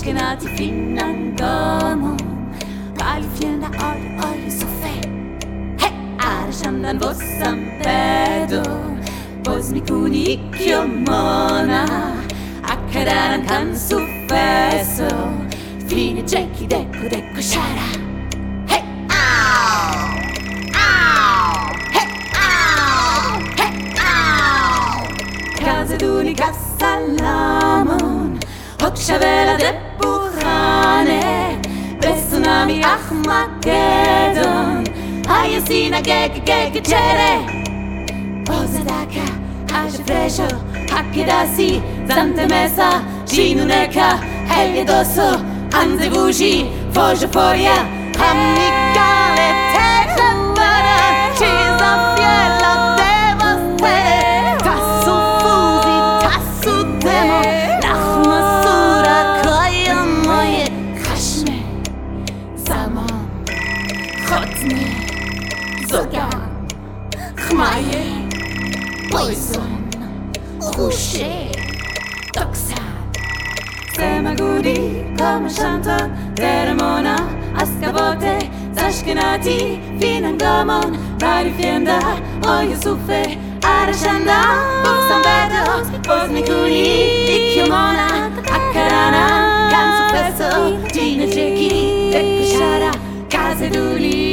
Ashkenazi finan gamon Bali fienda oi sofe Hey, arashandan vossam pedo Boz mikuni ikkiomona Akkararan kan sufeso Fine ceki deko shara Hey, ow, ow, hey, ow, hey, ow Kazeduni kassalamon Hokshavela de burane Tsunami Armageddon Hayasina gege chere Ozadaka Aja fresho Hakidasi Zante mesa Shinuneka Helge dosso Anze vuji Foja foria Hamikale Teklandara Chisa fiela Devaste Tassu fuzi Tassu demo Nachmasura Koya moje Khashme Salmon, Chotne, Zogan, Chmaye, Poison, Rouché, Toxan Semagudi, come Shanta, Teremona, Ascavote, Zashkenati, Finangamon, Barifienda, Oye Sufe, Arashanda, Boxambedo, Bosmikuni, Ikkiomona, Akarana, Kansufeso, Gina Jeki, Shara, Kazeduli,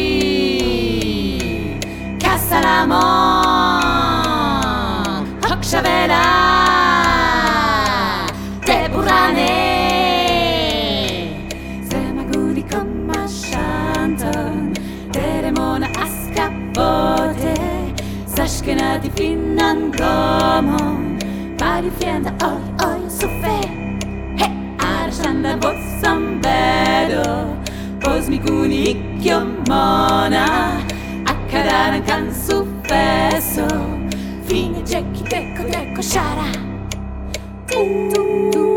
Kassalamon, Hokshavela, Deburane, Semagudi Koma Shanton, Teremona Ascapote, Zashkenati finan gamon, Barifienda oi sofe, Hey, arashanda vossam bedo Boz mikuni ikkiomona Akkararan kan sufeso Fine ceki deko shara